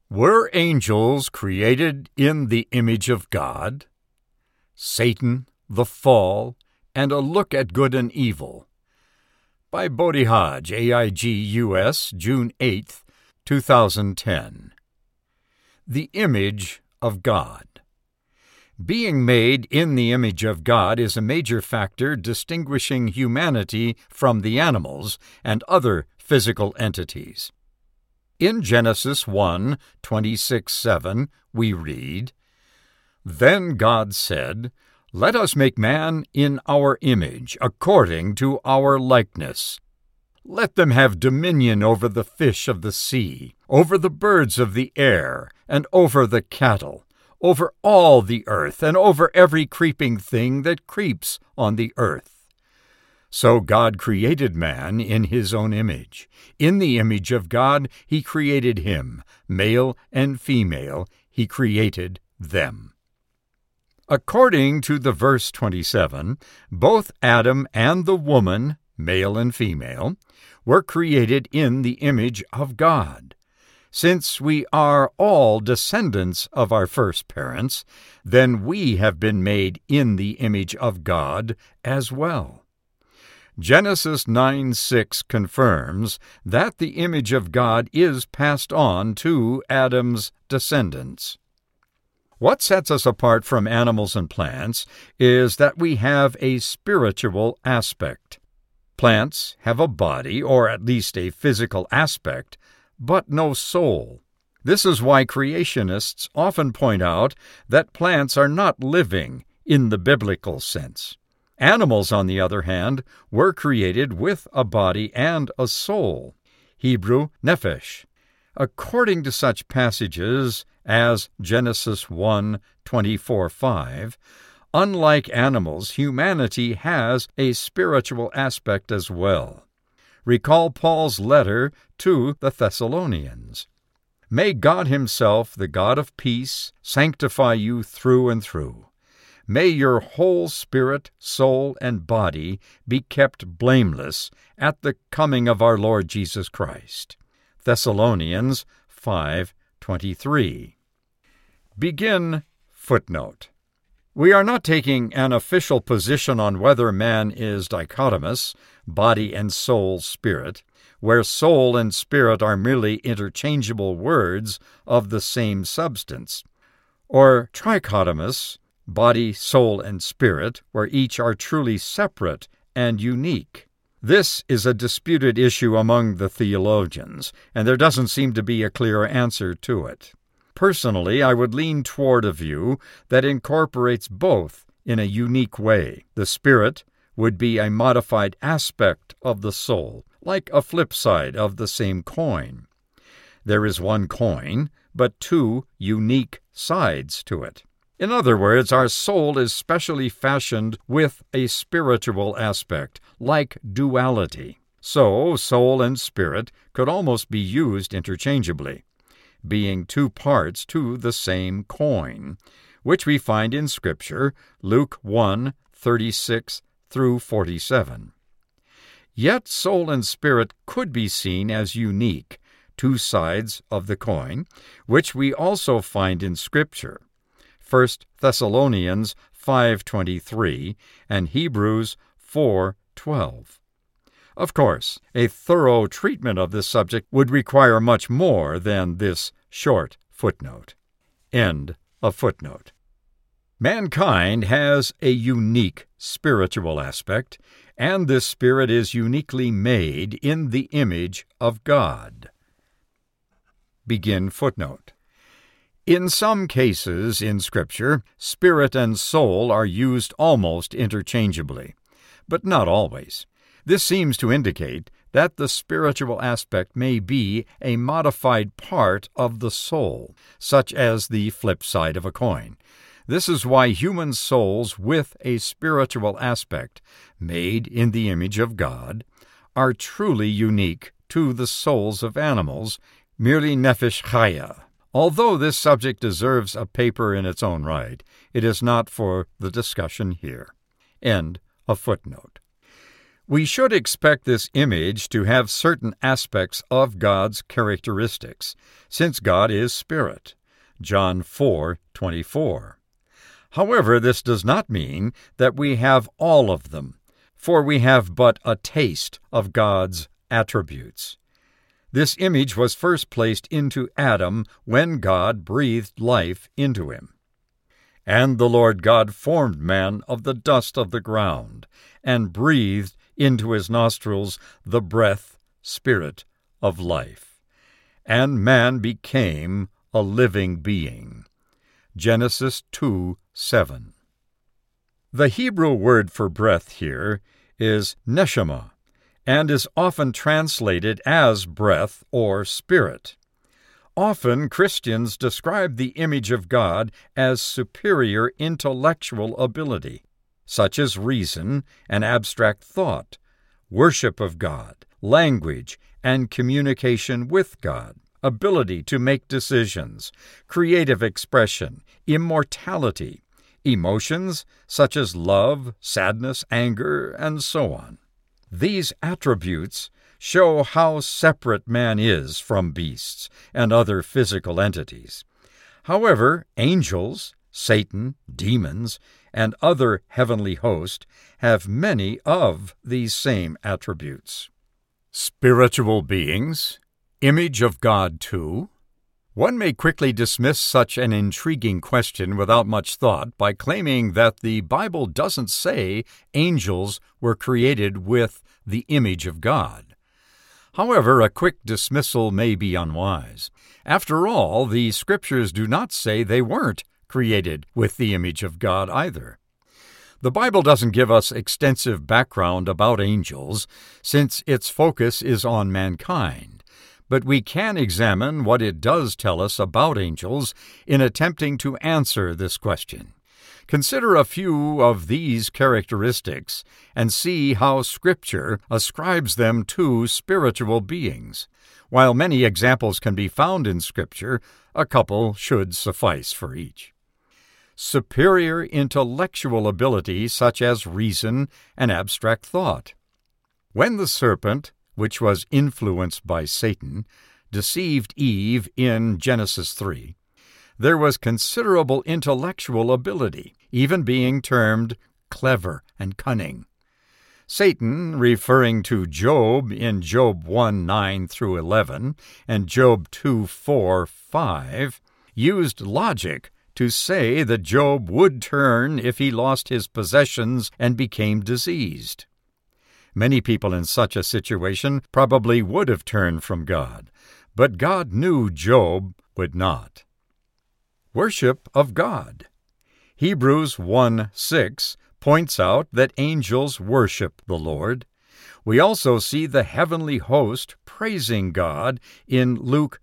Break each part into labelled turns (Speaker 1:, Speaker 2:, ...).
Speaker 1: Were angels created in the image of God? Satan, the Fall, and a Look at Good and Evil. By Bodhi Hodge, AIG-US, June 8, 2010. The Image of God. Being made in the image of God is a major factor distinguishing humanity from the animals and other physical entities. In Genesis 1:26-7, we read, "Then God said, Let us make man in our image, according to our likeness. Let them have dominion over the fish of the sea, over the birds of the air, and over the cattle, over all the earth, and over every creeping thing that creeps on the earth." So God created man in his own image. In the image of God he created him, male and female, he created them. According to the verse 27, both Adam and the woman, male and female, were created in the image of God. Since we are all descendants of our first parents, then we have been made in the image of God as well. Genesis 9:6 confirms that the image of God is passed on to Adam's descendants. What sets us apart from animals and plants is that we have a spiritual aspect. Plants have a body, or at least a physical aspect, but no soul. This is why creationists often point out that plants are not living in the biblical sense. Animals, on the other hand, were created with a body and a soul, Hebrew nephesh. According to such passages as Genesis 1:24-5, unlike animals, humanity has a spiritual aspect as well. Recall Paul's letter to the Thessalonians. "May God himself, the God of peace, sanctify you through and through. May your whole spirit, soul, and body be kept blameless at the coming of our Lord Jesus Christ." Thessalonians 5:23. Begin footnote. We are not taking an official position on whether man is dichotomous, body and soul, spirit, where soul and spirit are merely interchangeable words of the same substance, or trichotomous, body, soul, and spirit, where each are truly separate and unique. This is a disputed issue among the theologians, and there doesn't seem to be a clear answer to it. Personally, I would lean toward a view that incorporates both in a unique way. The spirit would be a modified aspect of the soul, like a flip side of the same coin. There is one coin, but two unique sides to it. In other words, our soul is specially fashioned with a spiritual aspect, like duality. So, soul and spirit could almost be used interchangeably, being two parts to the same coin, which we find in Scripture, Luke 1:36-47. Yet soul and spirit could be seen as unique, two sides of the coin, which we also find in Scripture. 1 Thessalonians 5:23 and Hebrews 4:12. Of course, a thorough treatment of this subject would require much more than this short footnote. End of footnote. Mankind has a unique spiritual aspect, and this spirit is uniquely made in the image of God. Begin footnote. In some cases in Scripture, spirit and soul are used almost interchangeably, but not always. This seems to indicate that the spiritual aspect may be a modified part of the soul, such as the flip side of a coin. This is why human souls with a spiritual aspect, made in the image of God, are truly unique to the souls of animals, merely nephesh chaya. Although this subject deserves a paper in its own right, it is not for the discussion here. End of footnote. We should expect this image to have certain aspects of God's characteristics, since God is spirit. John 4:24. However, this does not mean that we have all of them, for we have but a taste of God's attributes. This image was first placed into Adam when God breathed life into him. And the Lord God formed man of the dust of the ground, and breathed into his nostrils the breath, spirit of life. And man became a living being. Genesis 2:7. The Hebrew word for breath here is neshama, and is often translated as breath or spirit. Often Christians describe the image of God as superior intellectual ability, such as reason and abstract thought, worship of God, language and communication with God, ability to make decisions, creative expression, immortality, emotions such as love, sadness, anger, and so on. These attributes show how separate man is from beasts and other physical entities. However, angels, Satan, demons, and other heavenly hosts have many of these same attributes. Spiritual beings, image of God too? One may quickly dismiss such an intriguing question without much thought by claiming that the Bible doesn't say angels were created with the image of God. However, a quick dismissal may be unwise. After all, the Scriptures do not say they weren't created with the image of God either. The Bible doesn't give us extensive background about angels, since its focus is on mankind, but we can examine what it does tell us about angels in attempting to answer this question. Consider a few of these characteristics and see how Scripture ascribes them to spiritual beings. While many examples can be found in Scripture, a couple should suffice for each. Superior intellectual ability such as reason and abstract thought. When the serpent, which was influenced by Satan, deceived Eve in Genesis 3, there was considerable intellectual ability, even being termed clever and cunning. Satan, referring to Job in Job 1:9-11 and Job 2:4-5, used logic to say that Job would turn if he lost his possessions and became diseased. Many people in such a situation probably would have turned from God, but God knew Job would not. Worship of God. Hebrews 1:6 points out that angels worship the Lord. We also see the heavenly host praising God in Luke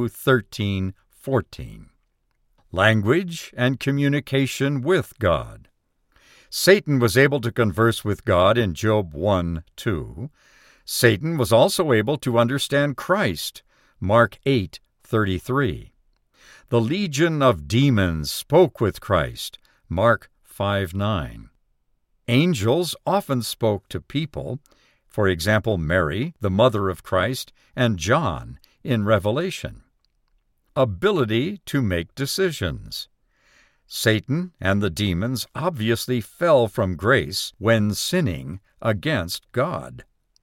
Speaker 1: 2:13-14. Language and communication with God. Satan was able to converse with God in Job 1:2. Satan was also able to understand Christ, Mark 8:33. The legion of demons spoke with Christ, Mark 5:9. Angels often spoke to people, for example, Mary, the mother of Christ, and John in Revelation. Ability to make decisions. Satan and the demons obviously fell from grace when sinning against God.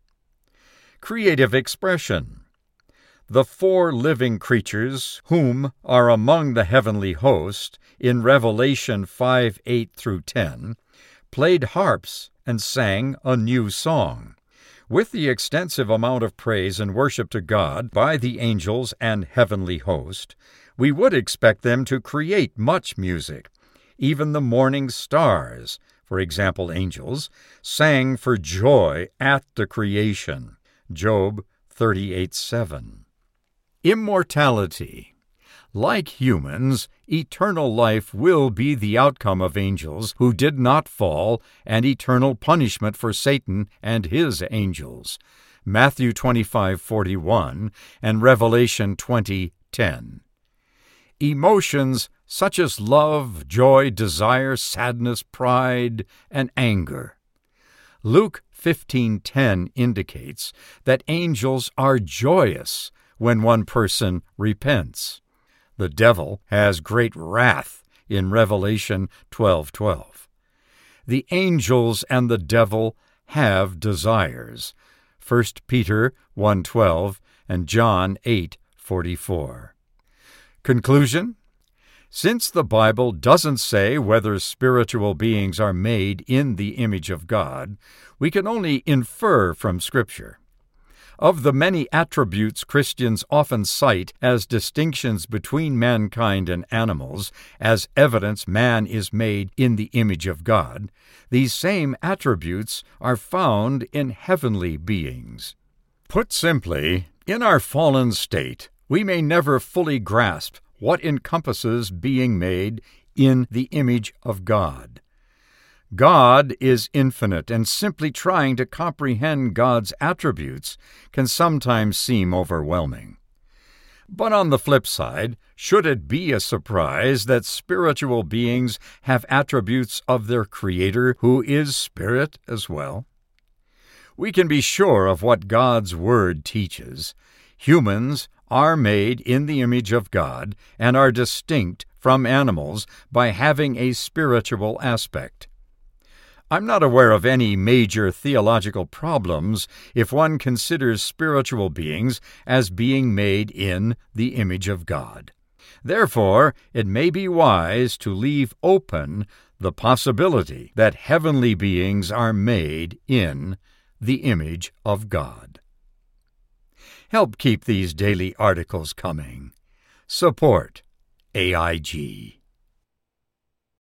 Speaker 1: Creative expression. The four living creatures whom are among the heavenly host in Revelation 5:8-10 played harps and sang a new song. With the extensive amount of praise and worship to God by the angels and heavenly host, we would expect them to create much music. Even the morning stars, for example angels, sang for joy at the creation. Job 38:7. Immortality. Like humans, eternal life will be the outcome of angels who did not fall, and eternal punishment for Satan and his angels. Matthew 25:41 and Revelation 20:10. Emotions such as love, joy, desire, sadness, pride, and anger. Luke 15:10 indicates that angels are joyous when one person repents. The devil has great wrath in Revelation 12:12. The angels and the devil have desires. 1 Peter 1:12 and John 8:44. Conclusion? Since the Bible doesn't say whether spiritual beings are made in the image of God, we can only infer from Scripture. Of the many attributes Christians often cite as distinctions between mankind and animals, as evidence man is made in the image of God, these same attributes are found in heavenly beings. Put simply, in our fallen state, we may never fully grasp what encompasses being made in the image of God. God is infinite, and simply trying to comprehend God's attributes can sometimes seem overwhelming. But on the flip side, should it be a surprise that spiritual beings have attributes of their Creator, who is Spirit as well? We can be sure of what God's Word teaches. Humans are made in the image of God and are distinct from animals by having a spiritual aspect. I'm not aware of any major theological problems if one considers spiritual beings as being made in the image of God. Therefore, it may be wise to leave open the possibility that heavenly beings are made in the image of God. Help keep these daily articles coming. Support AIG.